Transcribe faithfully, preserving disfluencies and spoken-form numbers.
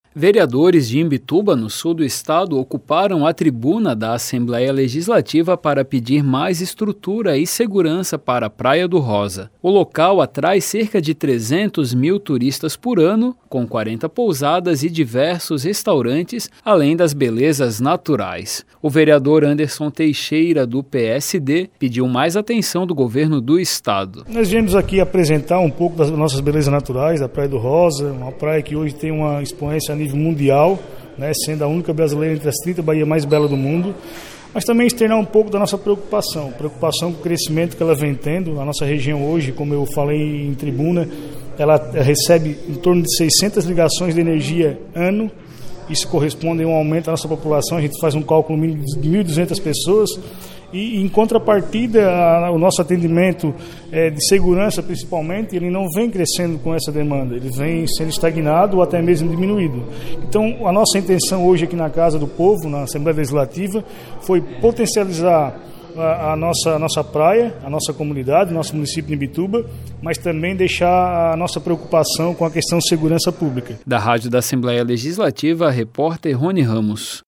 Vereadores de Imbituba, no sul do estado, ocuparam a tribuna da Assembleia Legislativa para pedir mais estrutura e segurança para a Praia do Rosa. O local atrai cerca de trezentos mil turistas por ano, com quarenta pousadas e diversos restaurantes, além das belezas naturais. O vereador Anderson Teixeira, do P S D, pediu mais atenção do governo do estado. Nós viemos aqui apresentar um pouco das nossas belezas naturais, da Praia do Rosa, uma praia que hoje tem uma expoência a nível mundial, né, sendo a única brasileira entre as trinta baías mais belas do mundo, mas também externar um pouco da nossa preocupação, preocupação com o crescimento que ela vem tendo. A nossa região hoje, como eu falei em tribuna, ela recebe em torno de seiscentas ligações de energia ano. Isso corresponde a um aumento da nossa população. A gente faz um cálculo mínimo de mil e duzentas pessoas. E, em contrapartida, a, o nosso atendimento é, de segurança, principalmente, ele não vem crescendo com essa demanda, ele vem sendo estagnado ou até mesmo diminuído. Então, a nossa intenção hoje aqui na Casa do Povo, na Assembleia Legislativa, foi potencializar a, a, nossa, a nossa praia, a nossa comunidade, o nosso município de Imbituba, mas também deixar a nossa preocupação com a questão de segurança pública. Da Rádio da Assembleia Legislativa, a repórter Rony Ramos.